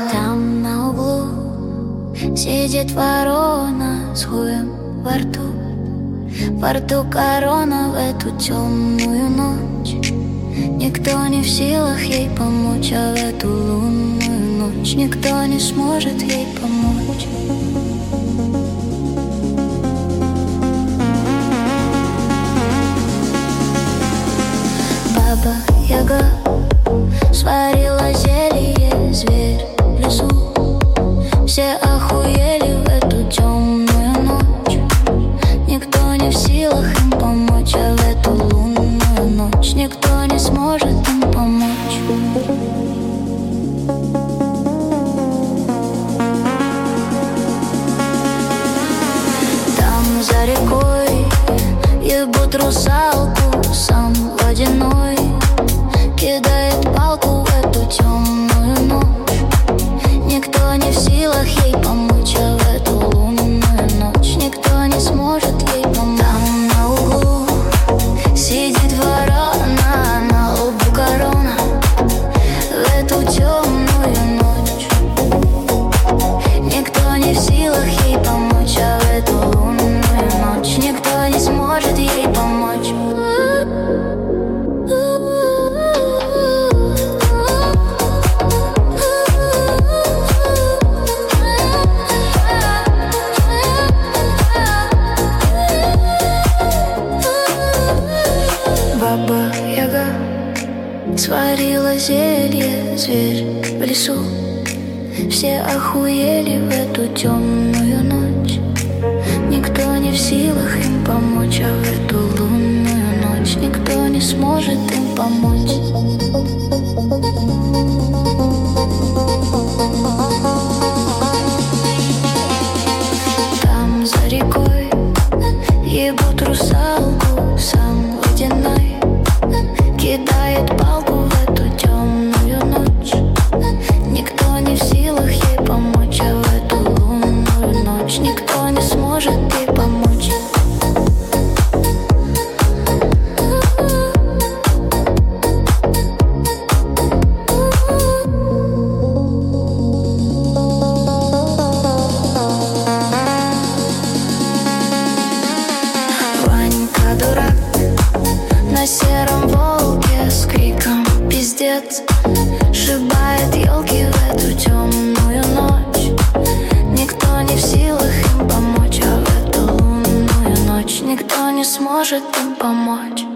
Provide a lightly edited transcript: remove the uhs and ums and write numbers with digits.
Там на углу сидит ворона с хуем во рту. Во рту корона в эту темную ночь. Никто не в силах ей помочь, а в эту лунную ночь никто не сможет ей помочь. Баба-яга сварила зелье, зверь в лесу. Все охуели в эту темную ночь. Никто не в силах им помочь, а в эту лунную ночь никто не сможет им помочь. Там за рекой ебут русалку, сам водяной кидает палку в эту темную ночь. Никто не в силах ей помочь, а в эту лунную ночь никто не сможет ей помочь. Там на углу сидит ворона, на лбу корона в эту темную ночь. Никто не в силах ей помочь, а в эту лунную ночь никто не сможет ей помочь. Баба-яга сварила зелье, зверь в лесу. Все охуели в эту темную ночь. Никто не в силах им помочь, а в эту лунную ночь никто не сможет им помочь. Там за рекой ебут русалку, сам водяной кидает палку в эту темную ночь. Никто не в силах ей помочь, а в эту лунную ночь никто не сможет ей помочь. Ванька дурак на сером волке с криком пиздец сшибает елки в эту темную ночь. Никто не в силах им помочь, а в эту лунную ночь никто не сможет им помочь.